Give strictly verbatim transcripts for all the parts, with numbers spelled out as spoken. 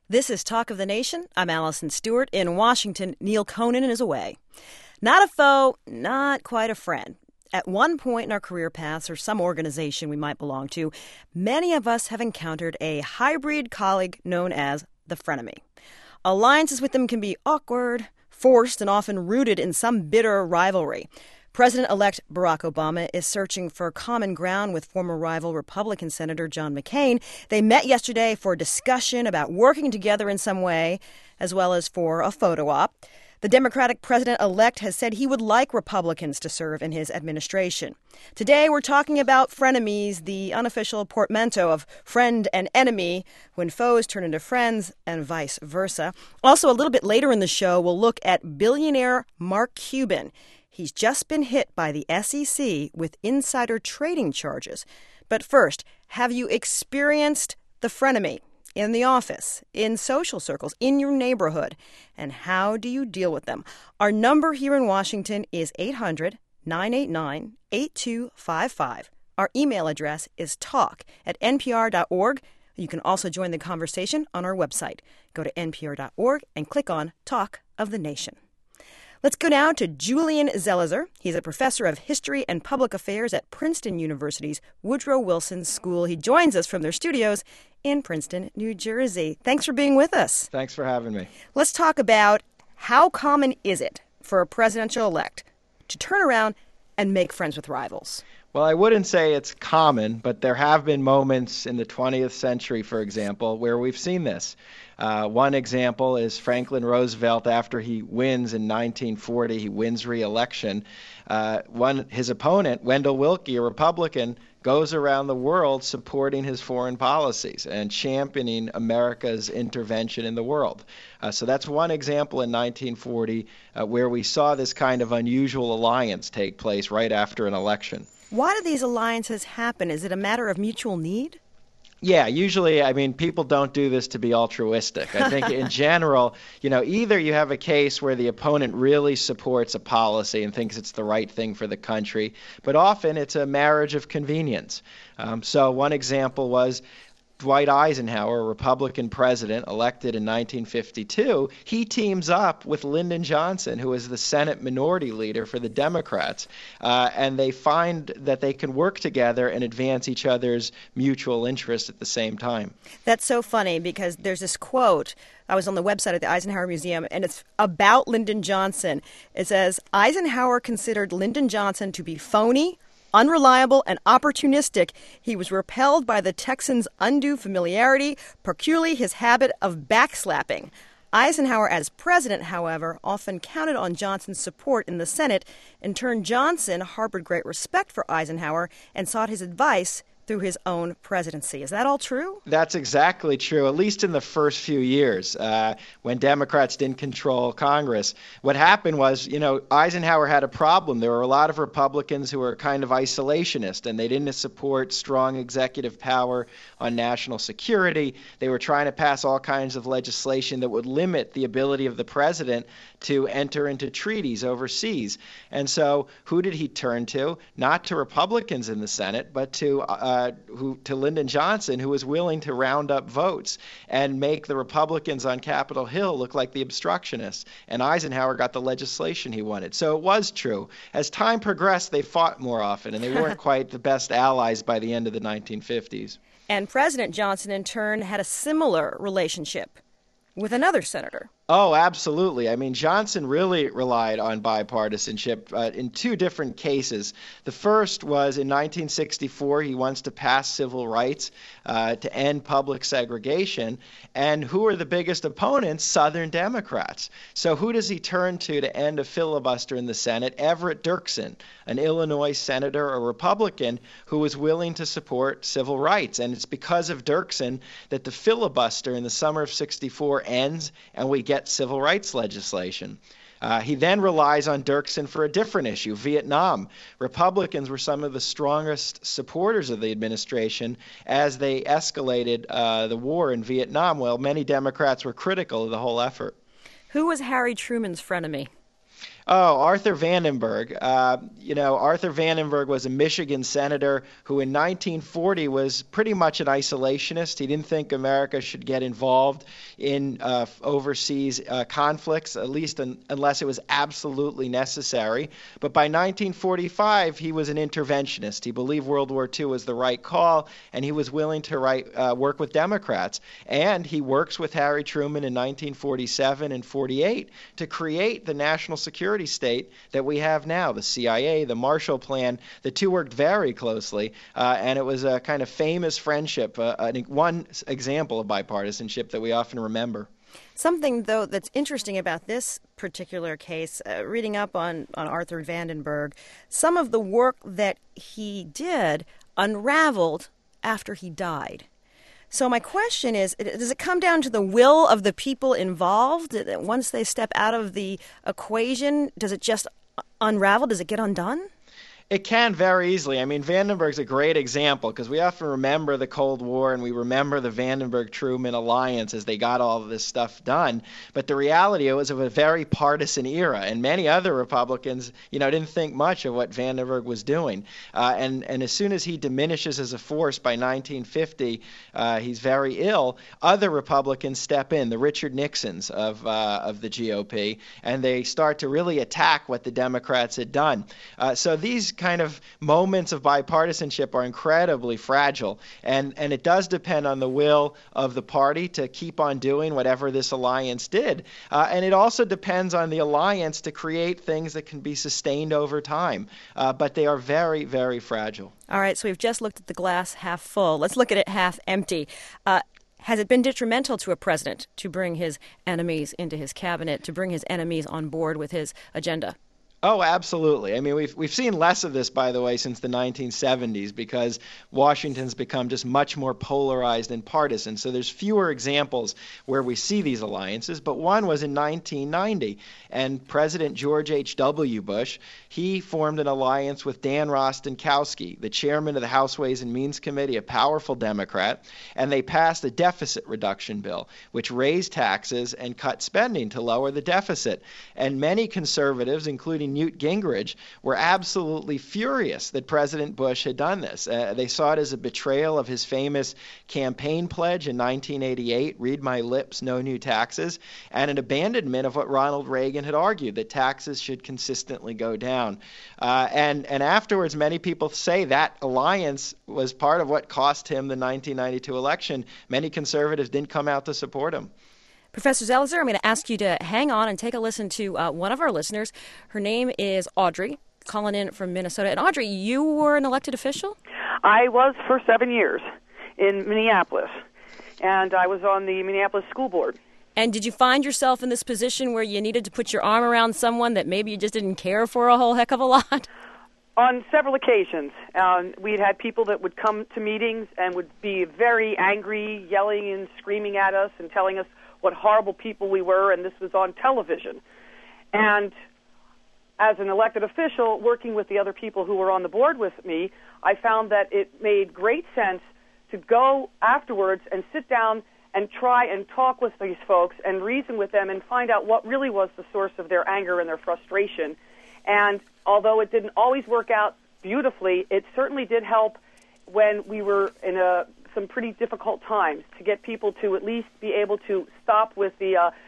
This is Talk of the Nation. I'm Allison Stewart. In Washington, Neil Conan is away. Not a foe, not quite a friend. At one point in our career paths or some organization we might belong to, many of us have encountered a hybrid colleague known as the frenemy. Alliances with them can be awkward, forced, and often rooted in some bitter rivalry. President-elect Barack Obama is searching for common ground with former rival Republican Senator John McCain. They met yesterday for a discussion about working together in some way, as well as for a photo op. The Democratic president-elect has said he would like Republicans to serve in his administration. Today, we're talking about frenemies, the unofficial portmanteau of friend and enemy, when foes turn into friends and vice versa. Also, a little bit later in the show, we'll look at billionaire Mark Cuban. He's just been hit by the S E C with insider trading charges. But first, have you experienced the frenemy in the office, in social circles, in your neighborhood? And how do you deal with them? Our number here in Washington is eight hundred, nine eight nine, eight two five five. Our email address is talk at n p r dot org. You can also join the conversation on our website. Go to n p r dot org and click on Talk of the Nation. Let's go now to Julian Zelizer. He's a professor of history and public affairs at Princeton University's Woodrow Wilson School. He joins us from their studios in Princeton, New Jersey. Thanks for being with us. Thanks for having me. Let's talk about how common is it for a presidential-elect to turn around and make friends with rivals? Well, I wouldn't say it's common, but there have been moments in the twentieth century, for example, where we've seen this. Uh, one example is Franklin Roosevelt. After he wins in nineteen forty, he wins re-election. Uh, one, his opponent, Wendell Willkie, a Republican, goes around the world supporting his foreign policies and championing America's intervention in the world. Uh, so that's one example in nineteen forty uh, where we saw this kind of unusual alliance take place right after an election. Why do these alliances happen? Is it a matter of mutual need? Yeah, usually, I mean, people don't do this to be altruistic. I think in general, you know, either you have a case where the opponent really supports a policy and thinks it's the right thing for the country, but often it's a marriage of convenience. Um, so one example was Dwight Eisenhower, a Republican president elected in nineteen fifty-two, he teams up with Lyndon Johnson, who is the Senate Minority Leader for the Democrats, uh, and they find that they can work together and advance each other's mutual interests at the same time. That's so funny because there's this quote. I was on the website at the Eisenhower Museum, and it's about Lyndon Johnson. It says, Eisenhower considered Lyndon Johnson to be phony, unreliable, and opportunistic. He was repelled by the Texans' undue familiarity, particularly his habit of backslapping. Eisenhower, as president, however, often counted on Johnson's support in the Senate. In turn, Johnson harbored great respect for Eisenhower and sought his advice through his own presidency. Is that all true? That's exactly true, at least in the first few years uh, when Democrats didn't control Congress. What happened was, you know, Eisenhower had a problem. There were a lot of Republicans who were kind of isolationist, and they didn't support strong executive power on national security. They were trying to pass all kinds of legislation that would limit the ability of the president to enter into treaties overseas. And so who did he turn to? Not to Republicans in the Senate, but to uh, Uh, who, to Lyndon Johnson, who was willing to round up votes and make the Republicans on Capitol Hill look like the obstructionists. And Eisenhower got the legislation he wanted. So it was true. As time progressed, they fought more often, and they weren't quite the best allies by the end of the nineteen fifties. And President Johnson, in turn, had a similar relationship with another senator. Oh, absolutely. I mean, Johnson really relied on bipartisanship uh, in two different cases. The first was in nineteen sixty-four, he wants to pass civil rights uh, to end public segregation. And who are the biggest opponents? Southern Democrats. So who does he turn to to end a filibuster in the Senate? Everett Dirksen, an Illinois senator, a Republican, who was willing to support civil rights. And it's because of Dirksen that the filibuster in the summer of sixty-four ends and we get civil rights legislation. Uh, he then relies on Dirksen for a different issue, Vietnam. Republicans were some of the strongest supporters of the administration as they escalated uh, the war in Vietnam, while many Democrats were critical of the whole effort. Who was Harry Truman's frenemy? Oh, Arthur Vandenberg. Uh, you know, Arthur Vandenberg was a Michigan senator who in nineteen forty was pretty much an isolationist. He didn't think America should get involved in uh, overseas uh, conflicts, at least un- unless it was absolutely necessary. But by nineteen forty-five, he was an interventionist. He believed World War Two was the right call, and he was willing to write, uh, work with Democrats. And he works with Harry Truman in nineteen forty-seven and forty-eight to create the national security state that we have now, the C I A, the Marshall Plan. The two worked very closely, uh, and it was a kind of famous friendship, uh, one example of bipartisanship that we often remember. Something, though, that's interesting about this particular case, uh, reading up on, on Arthur Vandenberg, some of the work that he did unraveled after he died. So my question is, does it come down to the will of the people involved? Once they step out of the equation, does it just unravel? Does it get undone? It can very easily. I mean, Vandenberg's a great example because we often remember the Cold War and we remember the Vandenberg-Truman alliance as they got all of this stuff done. But the reality, it was of a very partisan era, and many other Republicans, you know, didn't think much of what Vandenberg was doing. Uh, and, and as soon as he diminishes as a force by nineteen fifty, uh, he's very ill, other Republicans step in, the Richard Nixons of, uh, of the G O P, and they start to really attack what the Democrats had done. Uh, so these kind of moments of bipartisanship are incredibly fragile, and and it does depend on the will of the party to keep on doing whatever this alliance did, uh, and it also depends on the alliance to create things that can be sustained over time, uh, but they are very, very fragile. All right, so we've just looked at the glass half full. Let's look at it half empty. Uh, Has it been detrimental to a president to bring his enemies into his cabinet, to bring his enemies on board with his agenda? Oh, absolutely. I mean, we've we've seen less of this, by the way, since the nineteen seventies because Washington's become just much more polarized and partisan. So there's fewer examples where we see these alliances. But one was in nineteen ninety, and President George H W. Bush, he formed an alliance with Dan Rostenkowski, the chairman of the House Ways and Means Committee, a powerful Democrat, and they passed a deficit reduction bill, which raised taxes and cut spending to lower the deficit. And many conservatives, including Newt Gingrich, were absolutely furious that President Bush had done this. Uh, they saw it as a betrayal of his famous campaign pledge in nineteen eighty-eight, read my lips, no new taxes, and an abandonment of what Ronald Reagan had argued, that taxes should consistently go down. Uh, and, and afterwards, many people say that alliance was part of what cost him the nineteen ninety-two election. Many conservatives didn't come out to support him. Professor Zelizer, I'm going to ask you to hang on and take a listen to uh, one of our listeners. Her name is Audrey, calling in from Minnesota. And Audrey, you were an elected official? I was for seven years in Minneapolis, and I was on the Minneapolis School Board. And did you find yourself in this position where you needed to put your arm around someone that maybe you just didn't care for a whole heck of a lot? On several occasions. Um, we'd had people that would come to meetings and would be very angry, yelling and screaming at us and telling us what horrible people we were, and this was on television. And as an elected official, working with the other people who were on the board with me, I found that it made great sense to go afterwards and sit down and try and talk with these folks and reason with them and find out what really was the source of their anger and their frustration. And although it didn't always work out beautifully, it certainly did help when we were in a some pretty difficult times to get people to at least be able to stop with the uh,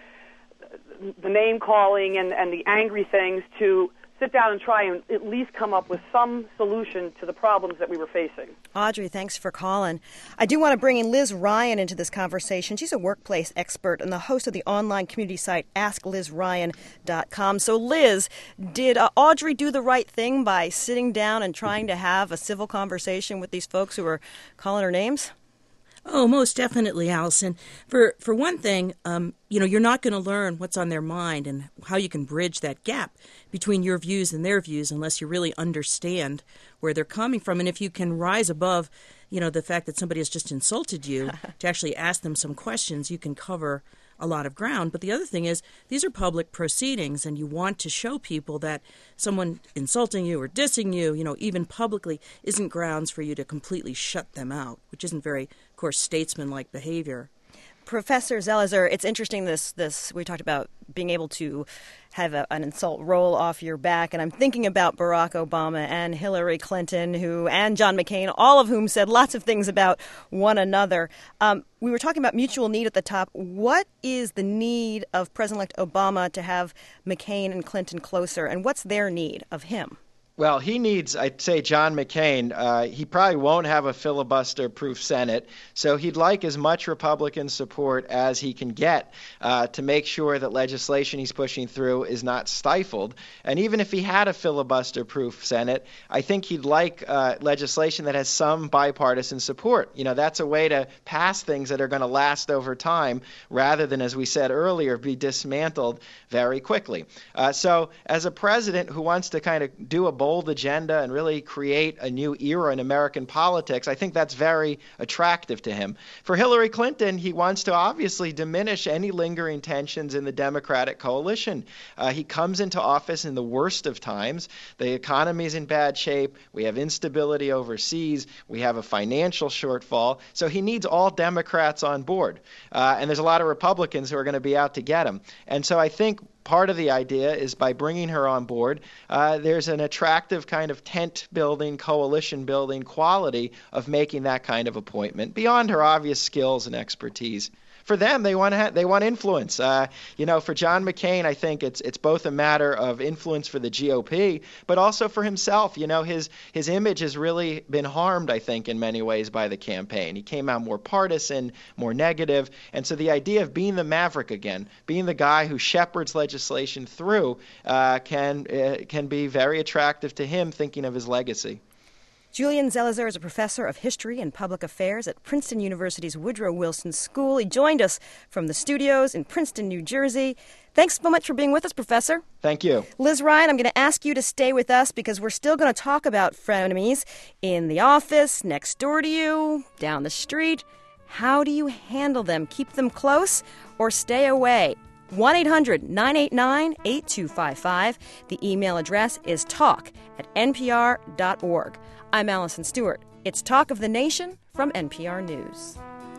the name calling and, and the angry things, to sit down and try and at least come up with some solution to the problems that we were facing. Audrey, thanks for calling. I do want to bring in Liz Ryan into this conversation. She's a workplace expert and the host of the online community site ask liz ryan dot com. So, Liz, did uh, Audrey do the right thing by sitting down and trying to have a civil conversation with these folks who were calling her names? Oh, most definitely, Allison. For for one thing, um, you know, you're not going to learn what's on their mind and how you can bridge that gap between your views and their views unless you really understand where they're coming from. And if you can rise above, you know, the fact that somebody has just insulted you to actually ask them some questions, you can cover a lot of ground. But the other thing is, these are public proceedings, and you want to show people that someone insulting you or dissing you, you know, even publicly, isn't grounds for you to completely shut them out, which isn't very, of course, statesman-like behavior. Professor Zelizer, it's interesting this, this we talked about being able to have a, an insult roll off your back, and I'm thinking about Barack Obama and Hillary Clinton, who and John McCain, all of whom said lots of things about one another. Um, we were talking about mutual need at the top. What is the need of President-elect Obama to have McCain and Clinton closer, and what's their need of him? Well, he needs, I'd say, John McCain. Uh, he probably won't have a filibuster-proof Senate, so he'd like as much Republican support as he can get uh, to make sure that legislation he's pushing through is not stifled. And even if he had a filibuster-proof Senate, I think he'd like uh, legislation that has some bipartisan support. You know, that's a way to pass things that are going to last over time rather than, as we said earlier, be dismantled very quickly. Uh, so as a president who wants to kind of do a bold agenda and really create a new era in American politics, I think that's very attractive to him. For Hillary Clinton, he wants to obviously diminish any lingering tensions in the Democratic coalition. Uh, he comes into office in the worst of times. The economy is in bad shape. We have instability overseas. We have a financial shortfall. So he needs all Democrats on board. Uh, and there's a lot of Republicans who are going to be out to get him. And so I think part of the idea is by bringing her on board, uh, there's an attractive kind of tent-building, coalition-building quality of making that kind of appointment beyond her obvious skills and expertise. For them, they want to ha- they want influence. Uh, you know, for John McCain, I think it's it's both a matter of influence for the G O P, but also for himself. You know, his his image has really been harmed, I think, in many ways by the campaign. He came out more partisan, more negative, and so the idea of being the maverick again, being the guy who shepherds legislation through, uh, can uh, can be very attractive to him, thinking of his legacy. Julian Zelizer is a professor of history and public affairs at Princeton University's Woodrow Wilson School. He joined us from the studios in Princeton, New Jersey. Thanks so much for being with us, Professor. Thank you. Liz Ryan, I'm going to ask you to stay with us because we're still going to talk about frenemies in the office, next door to you, down the street. How do you handle them? Keep them close or stay away? one eight hundred nine eight nine eight two five five. The email address is talk at n p r dot org. I'm Allison Stewart. It's Talk of the Nation from N P R News.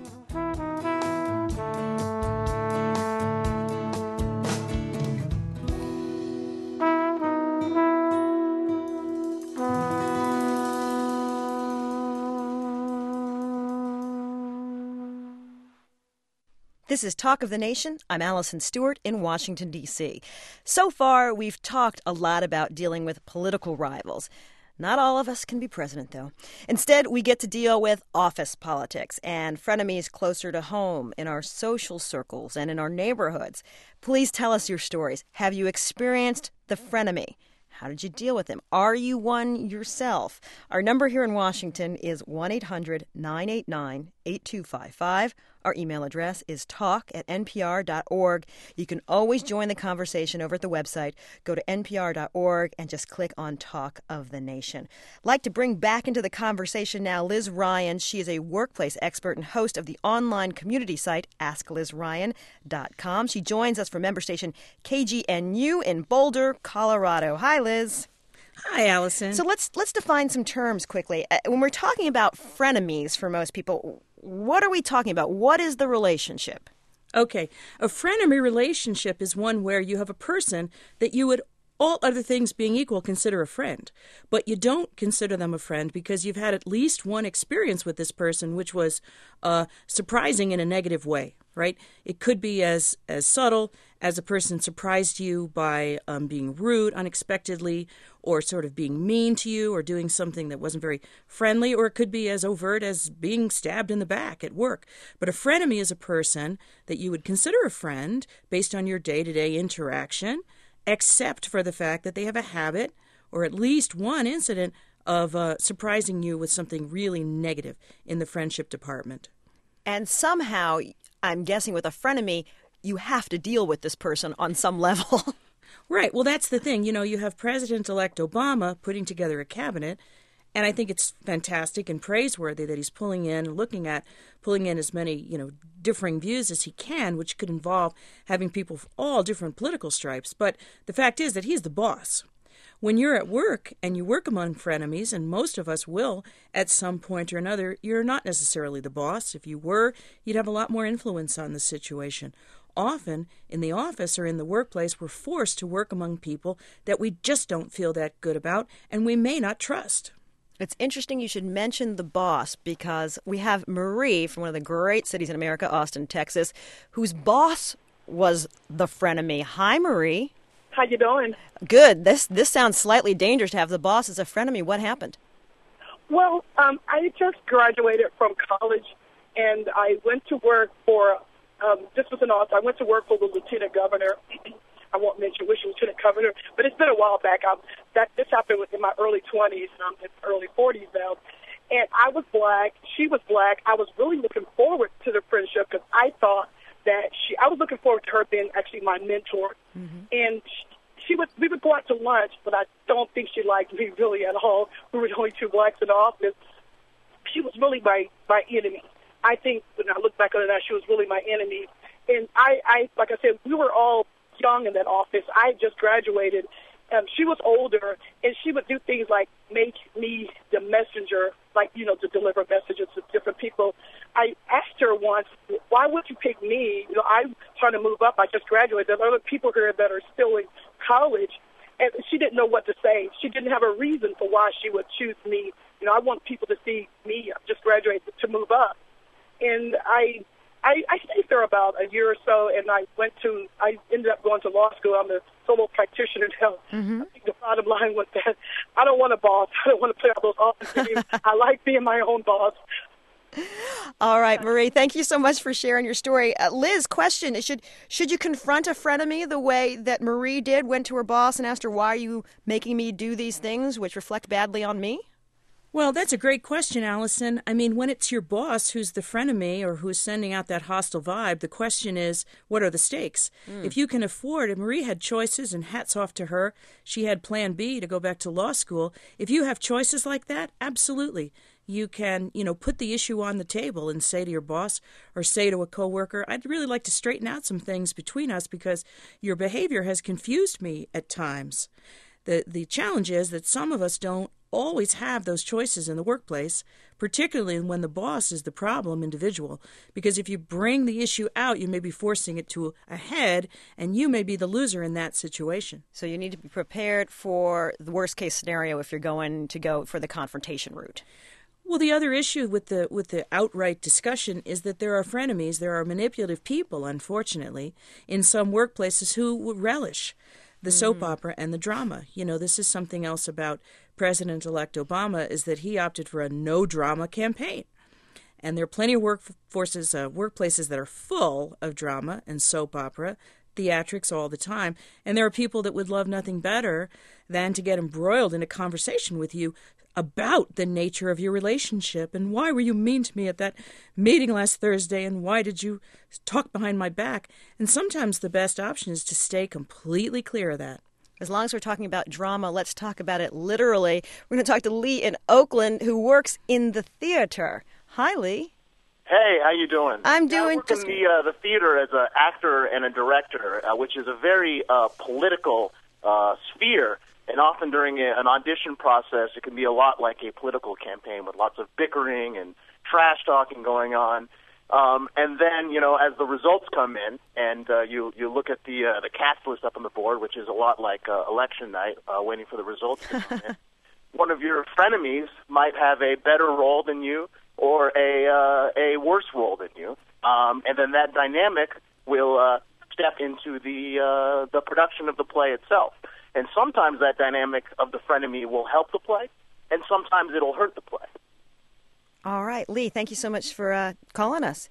This is Talk of the Nation. I'm Allison Stewart in Washington, D C So far, we've talked a lot about dealing with political rivals. Not all of us can be president, though. Instead, we get to deal with office politics and frenemies closer to home in our social circles and in our neighborhoods. Please tell us your stories. Have you experienced the frenemy? How did you deal with them? Are you one yourself? Our number here in Washington is one eight hundred nine eight nine eight two five five. Our email address is talk at n p r dot org. You can always join the conversation over at the website. Go to n p r dot org and just click on Talk of the Nation. I'd like to bring back into the conversation now Liz Ryan. She is a workplace expert and host of the online community site ask liz ryan dot com. She joins us from member station K G N U in Boulder, Colorado. Hi, Liz. Hi, Allison. So let's let's define some terms quickly. Uh, when we're talking about frenemies for most people, what are we talking about? What is the relationship? Okay. A frenemy relationship is one where you have a person that you would, all other things being equal, consider a friend. But you don't consider them a friend because you've had at least one experience with this person which was uh, surprising in a negative way, right? It could be as, as subtle as a person surprised you by um, being rude unexpectedly or sort of being mean to you or doing something that wasn't very friendly, or it could be as overt as being stabbed in the back at work. But a frenemy is a person that you would consider a friend based on your day-to-day interaction, except for the fact that they have a habit or at least one incident of uh, surprising you with something really negative in the friendship department. And somehow, I'm guessing with a frenemy, you have to deal with this person on some level. Right. Well, that's the thing. You know, you have President-elect Obama putting together a cabinet, and I think it's fantastic and praiseworthy that he's pulling in, looking at, pulling in as many, you know, differing views as he can, which could involve having people of all different political stripes. But the fact is that he's the boss. When you're at work and you work among frenemies, and most of us will at some point or another, you're not necessarily the boss. If you were, you'd have a lot more influence on the situation. Often, in the office or in the workplace, we're forced to work among people that we just don't feel that good about and we may not trust. It's interesting you should mention the boss, because we have Marie from one of the great cities in America, Austin, Texas, whose boss was the frenemy. Hi, Marie. How you doing? Good. This this sounds slightly dangerous to have the boss as a frenemy. What happened? Well, um, I just graduated from college, and I went to work for, um, this was in Austin, I went to work for the lieutenant governor. I won't mention which lieutenant governor, but it's been a while back. I'm, that This happened in my early twenties, I'm in early forties now. And I was black, she was black. I was really looking forward to the friendship because I thought that she, I was looking forward to her being actually my mentor. Mm-hmm. And she, she would, we would go out to lunch, but I don't think she liked me really at all. We were the only two blacks in the office. She was really my, my enemy. I think when I look back on it now, she was really my enemy. And I, I, like I said, we were all young in that office. I just graduated. Um, she was older, and she would do things like make me the messenger, like, you know, to deliver messages to different people. I asked her once, why would you pick me? You know, I'm trying to move up. I just graduated. There are other people here that are still in college, and she didn't know what to say. She didn't have a reason for why she would choose me. You know, I want people to see me just graduate to move up. And I I, I stayed there about a year or so, and I went to, I ended up going to law school. I'm a solo practitioner now. Mm-hmm. I think the bottom line was that I don't want a boss. I don't want to play all those office games. I like being my own boss. All right, Marie, thank you so much for sharing your story. Uh, Liz, question, should should you confront a frenemy the way that Marie did, went to her boss and asked her, why are you making me do these things which reflect badly on me? Well, that's a great question, Allison. I mean, when it's your boss who's the frenemy or who's sending out that hostile vibe, the question is, what are the stakes? Mm. If you can afford it, Marie had choices, and hats off to her. She had plan B to go back to law school. If you have choices like that, absolutely. You can, you know, put the issue on the table and say to your boss or say to a coworker, I'd really like to straighten out some things between us because your behavior has confused me at times. The the challenge is that some of us don't always have those choices in the workplace, particularly when the boss is the problem individual, because if you bring the issue out, you may be forcing it to a head, and you may be the loser in that situation. So you need to be prepared for the worst-case scenario if you're going to go for the confrontation route. Well, the other issue with the with the outright discussion is that there are frenemies, there are manipulative people, unfortunately, in some workplaces who would relish the soap mm-hmm. opera and the drama. You know, this is something else about President-elect Obama, is that he opted for a no-drama campaign. And there are plenty of workforces, uh, workplaces that are full of drama and soap opera, theatrics all the time. And there are people that would love nothing better than to get embroiled in a conversation with you about the nature of your relationship and why were you mean to me at that meeting last Thursday and why did you talk behind my back? And sometimes the best option is to stay completely clear of that. As long as we're talking about drama, let's talk about it literally. We're going to talk to Lee in Oakland, who works in the theater. Hi, Lee. Hey, how you doing? I'm doing I work in the, uh, the theater as an actor and a director, uh, which is a very uh, political uh, sphere. And often during a, an audition process, it can be a lot like a political campaign with lots of bickering and trash talking going on. Um, and then, you know, as the results come in, and uh, you you look at the uh, the cast list up on the board, which is a lot like uh, election night, uh, waiting for the results to come in. One of your frenemies might have a better role than you, or a uh, a worse role than you, um, and then that dynamic will uh, step into the uh, the production of the play itself. And sometimes that dynamic of the frenemy will help the play, and sometimes it'll hurt the play. All right, Lee, thank you so much for uh, calling us.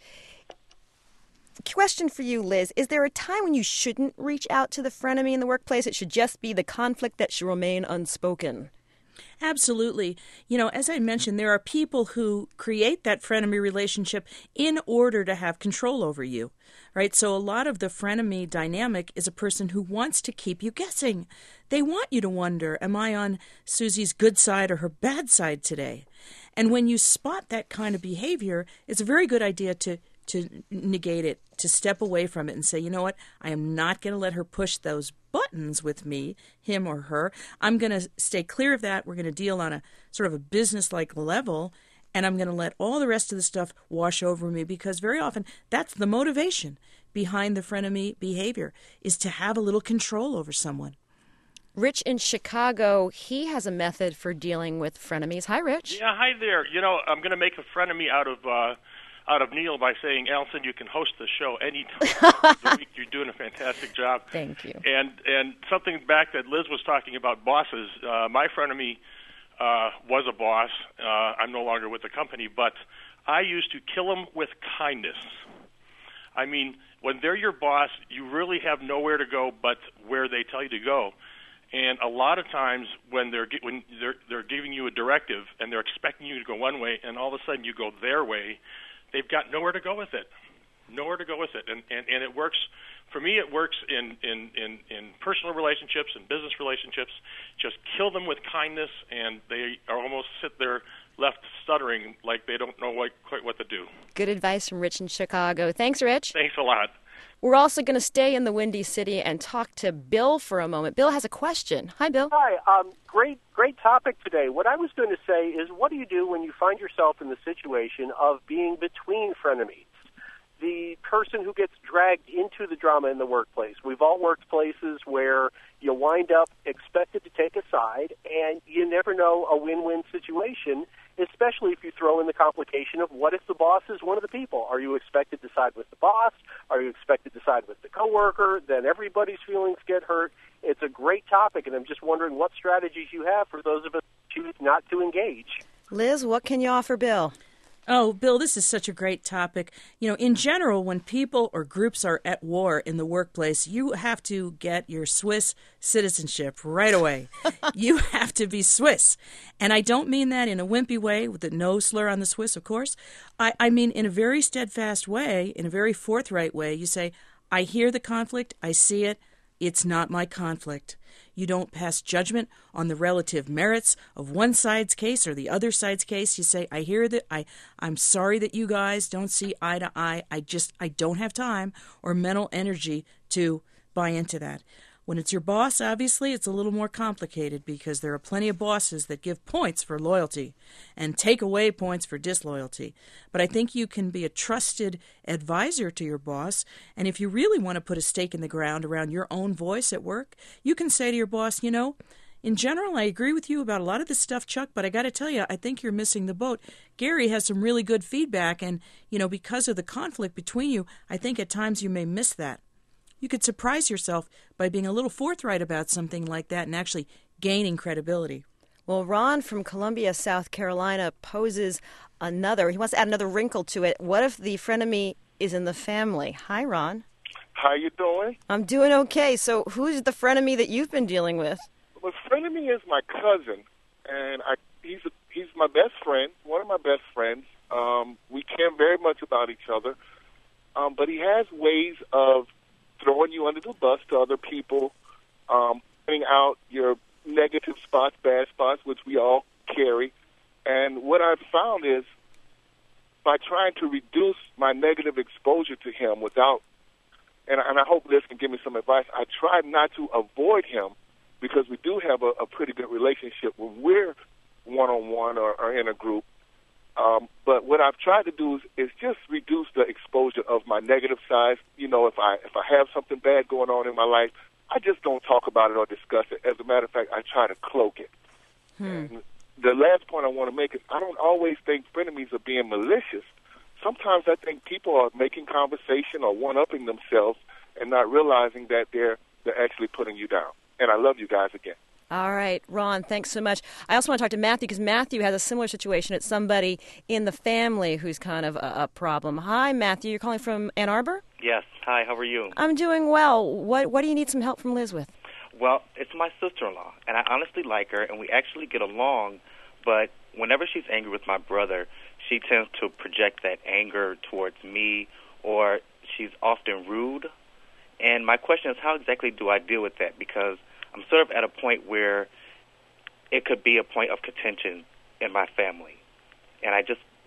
Question for you, Liz. Is there a time when you shouldn't reach out to the frenemy in the workplace? It should just be the conflict that should remain unspoken. Absolutely. You know, as I mentioned, there are people who create that frenemy relationship in order to have control over you, right? So a lot of the frenemy dynamic is a person who wants to keep you guessing. They want you to wonder, am I on Susie's good side or her bad side today? And when you spot that kind of behavior, it's a very good idea to to negate it, to step away from it and say, you know what, I am not going to let her push those buttons with me, him or her. I'm going to stay clear of that. We're going to deal on a sort of a business-like level, and I'm going to let all the rest of the stuff wash over me, because very often that's the motivation behind the frenemy behavior, is to have a little control over someone. Rich in Chicago, he has a method for dealing with frenemies. Hi, Rich. Yeah, hi there. You know, I'm going to make a frenemy out of uh, out of Neil by saying, Allison, you can host the show anytime of the week. You're doing a fantastic job. Thank you. And and something back that Liz was talking about bosses. Uh, my frenemy uh, was a boss. Uh, I'm no longer with the company, but I used to kill him with kindness. I mean, when they're your boss, you really have nowhere to go but where they tell you to go. And a lot of times when they're when they're they're giving you a directive and they're expecting you to go one way, and all of a sudden you go their way, they've got nowhere to go with it, nowhere to go with it. And and, and it works for me. It works in, in, in, in personal relationships and business relationships. Just kill them with kindness, and they are almost sit there left stuttering like they don't know what, quite what to do. Good advice from Rich in Chicago. Thanks, Rich. Thanks a lot. We're also going to stay in the Windy City and talk to Bill for a moment. Bill has a question. Hi, Bill. Hi. Um, great, great topic today. What I was going to say is, what do you do when you find yourself in the situation of being between frenemies? The person who gets dragged into the drama in the workplace. We've all worked places where you wind up expected to take a side, and you never know a win-win situation, especially if you throw in the complication of what if the boss is one of the people? Are you expected to side with the boss? Are you expected to side with the coworker? Then everybody's feelings get hurt. It's a great topic, and I'm just wondering what strategies you have for those of us who choose not to engage. Liz, what can you offer Bill? Oh, Bill, this is such a great topic. You know, in general, when people or groups are at war in the workplace, you have to get your Swiss citizenship right away. You have to be Swiss. And I don't mean that in a wimpy way, with the no slur on the Swiss, of course. I, I mean in a very steadfast way, in a very forthright way. You say, I hear the conflict, I see it, it's not my conflict. You don't pass judgment on the relative merits of one side's case or the other side's case. You say, I hear that, I, I'm sorry that you guys don't see eye to eye. I just, I don't have time or mental energy to buy into that. When it's your boss, obviously, it's a little more complicated, because there are plenty of bosses that give points for loyalty and take away points for disloyalty. But I think you can be a trusted advisor to your boss, and if you really want to put a stake in the ground around your own voice at work, you can say to your boss, you know, in general, I agree with you about a lot of this stuff, Chuck, but I got to tell you, I think you're missing the boat. Gary has some really good feedback, and, you know, because of the conflict between you, I think at times you may miss that. You could surprise yourself by being a little forthright about something like that and actually gaining credibility. Well, Ron from Columbia, South Carolina, poses another. He wants to add another wrinkle to it. What if the frenemy is in the family? Hi, Ron. How you doing? I'm doing okay. So who's the frenemy that you've been dealing with? Well, frenemy is my cousin, and I, he's a, he's my best friend, one of my best friends. Um, we care very much about each other, um, but he has ways of throwing you under the bus to other people, um, pointing out your negative spots, bad spots, which we all carry. And what I've found is, by trying to reduce my negative exposure to him without, and, and I hope Liz can give me some advice, I try not to avoid him, because we do have a, a pretty good relationship when we're one-on-one or, or in a group. Um, but what I've tried to do is, is just reduce the exposure of my negative side. You know, if I if I have something bad going on in my life, I just don't talk about it or discuss it. As a matter of fact, I try to cloak it. Hmm. And the last point I want to make is, I don't always think frenemies are being malicious. Sometimes I think people are making conversation or one-upping themselves and not realizing that they're they're actually putting you down. And I love you guys again. All right, Ron, thanks so much. I also want to talk to Matthew, because Matthew has a similar situation. It's somebody in the family who's kind of a, a problem. Hi, Matthew. You're calling from Ann Arbor? Yes. Hi, how are you? I'm doing well. What What do you need some help from Liz with? Well, it's my sister-in-law, and I honestly like her, and we actually get along, but whenever she's angry with my brother, she tends to project that anger towards me, or she's often rude. And my question is, how exactly do I deal with that? Because I'm sort of at a point where it could be a point of contention in my family. And I just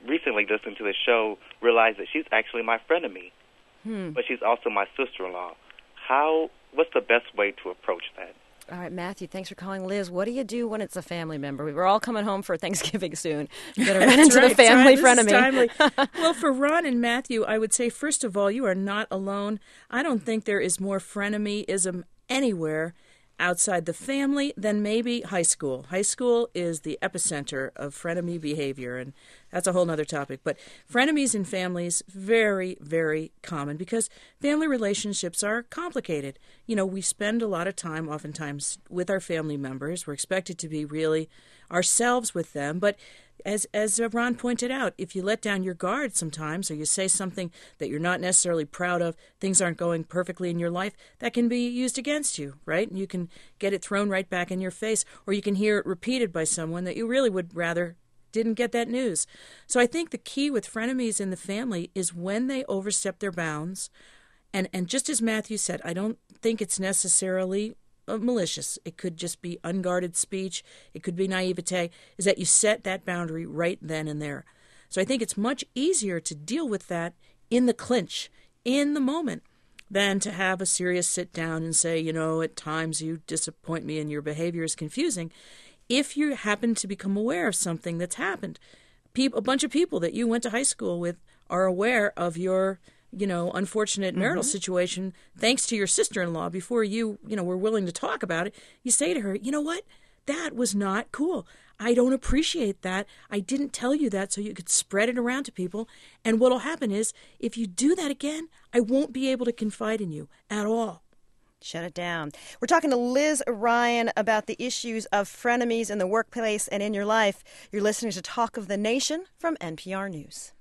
recently, listening to the show, realized that she's actually my frenemy, Hmm. but she's also my sister-in-law. How? What's the best way to approach that? All right, Matthew, thanks for calling. Liz, what do you do when it's a family member? We're all coming home for Thanksgiving soon. You better run into right, the family right. frenemy. Well, for Ron and Matthew, I would say, first of all, you are not alone. I don't think there is more frenemyism anywhere outside the family than maybe high school. High school is the epicenter of frenemy behavior, and that's a whole other topic. But frenemies in families, very, very common because family relationships are complicated. You know, we spend a lot of time oftentimes with our family members. We're expected to be really ourselves with them, but As as Ron pointed out, if you let down your guard sometimes or you say something that you're not necessarily proud of, things aren't going perfectly in your life, that can be used against you, right? And you can get it thrown right back in your face, or you can hear it repeated by someone that you really would rather didn't get that news. So I think the key with frenemies in the family is when they overstep their bounds. And, and just as Matthew said, I don't think it's necessarily malicious. It could just be unguarded speech. It could be naivete, is that you set that boundary right then and there. So I think it's much easier to deal with that in the clinch, in the moment, than to have a serious sit down and say, you know, at times you disappoint me and your behavior is confusing. If you happen to become aware of something that's happened, a bunch of people that you went to high school with are aware of your you know, unfortunate marital mm-hmm. situation, thanks to your sister-in-law, before you, you know, were willing to talk about it, you say to her, you know what? That was not cool. I don't appreciate that. I didn't tell you that so you could spread it around to people. And what'll happen is, if you do that again, I won't be able to confide in you at all. Shut it down. We're talking to Liz Ryan about the issues of frenemies in the workplace and in your life. You're listening to Talk of the Nation from N P R News.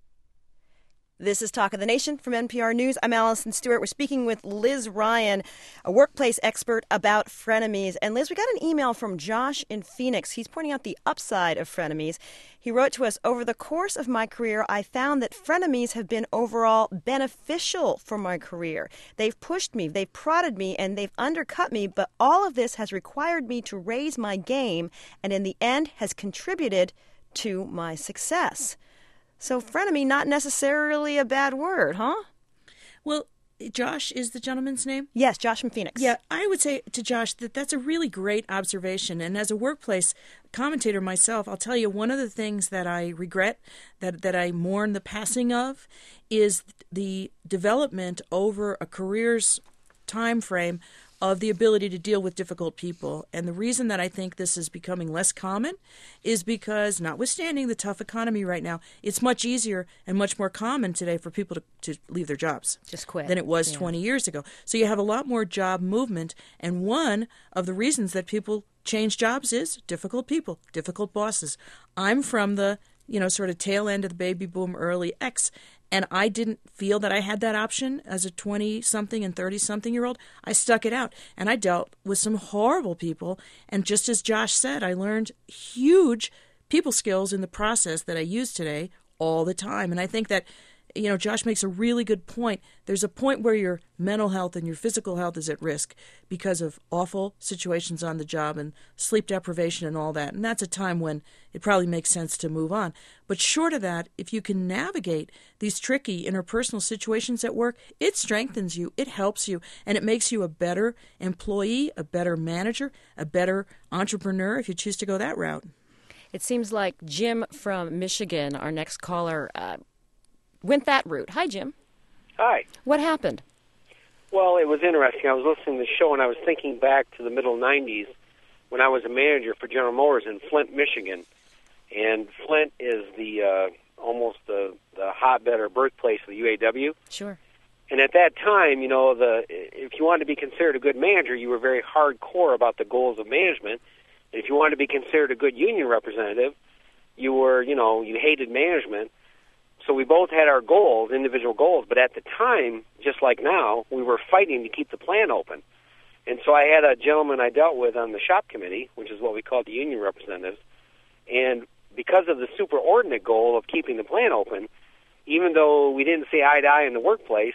This is Talk of the Nation from N P R News. I'm Allison Stewart. We're speaking with Liz Ryan, a workplace expert about frenemies. And Liz, we got an email from Josh in Phoenix. He's pointing out the upside of frenemies. He wrote to us, over the course of my career, I found that frenemies have been overall beneficial for my career. They've pushed me, they've prodded me, and they've undercut me, but all of this has required me to raise my game and in the end has contributed to my success. So frenemy, not necessarily a bad word, huh? Well, Josh is the gentleman's name? Yes, Josh from Phoenix. Yeah, I would say to Josh that that's a really great observation. And as a workplace commentator myself, I'll tell you one of the things that I regret, that, that I mourn the passing of, is the development over a career's time frame of the ability to deal with difficult people. And the reason that I think this is becoming less common is because, notwithstanding the tough economy right now, it's much easier and much more common today for people to, to leave their jobs. Just quit. Than it was yeah. twenty years ago. So you have a lot more job movement. And one of the reasons that people change jobs is difficult people, difficult bosses. I'm from the, you know, sort of tail end of the baby boom, early X. And I didn't feel that I had that option as a twenty-something and thirty-something-year-old. I stuck it out, and I dealt with some horrible people. And just as Josh said, I learned huge people skills in the process that I use today all the time. And I think that, you know, Josh makes a really good point. There's a point where your mental health and your physical health is at risk because of awful situations on the job and sleep deprivation and all that. And that's a time when it probably makes sense to move on. But short of that, if you can navigate these tricky interpersonal situations at work, it strengthens you, it helps you, and it makes you a better employee, a better manager, a better entrepreneur if you choose to go that route. It seems like Jim from Michigan, our next caller, uh, went that route. Hi, Jim. Hi. What happened? Well, it was interesting. I was listening to the show, and I was thinking back to the middle nineties when I was a manager for General Motors in Flint, Michigan. And Flint is the uh, almost the, the hotbed or birthplace of the U A W. Sure. And at that time, you know, the if you wanted to be considered a good manager, you were very hardcore about the goals of management. And if you wanted to be considered a good union representative, you were, you know, you hated management. So we both had our goals, individual goals, but at the time, just like now, we were fighting to keep the plant open. And so I had a gentleman I dealt with on the shop committee, which is what we call the union representatives, and because of the superordinate goal of keeping the plant open, even though we didn't see eye to eye in the workplace,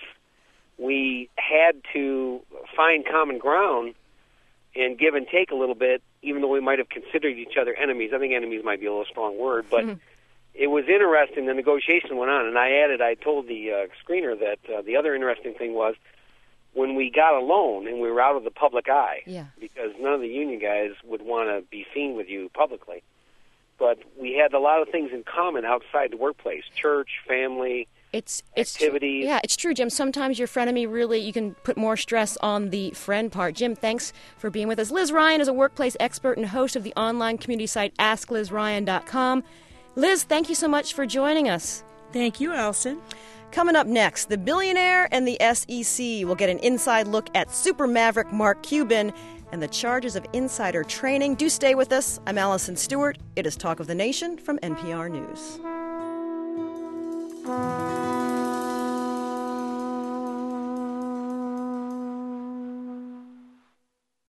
we had to find common ground and give and take a little bit, even though we might have considered each other enemies. I think enemies might be a little strong word, but... Mm-hmm. it was interesting. The negotiation went on, and I added, I told the uh, screener that uh, the other interesting thing was when we got a loan and we were out of the public eye, yeah. because none of the union guys would want to be seen with you publicly. But we had a lot of things in common outside the workplace: church, family, it's, it's activities. Tr- yeah, it's true, Jim. Sometimes your frenemy really, you can put more stress on the friend part. Jim, thanks for being with us. Liz Ryan is a workplace expert and host of the online community site ask liz ryan dot com. Liz, thank you so much for joining us. Thank you, Allison. Coming up next, the billionaire and the S E C. We'll get an inside look at super maverick Mark Cuban and the charges of insider trading. Do stay with us. I'm Allison Stewart. It is Talk of the Nation from N P R News.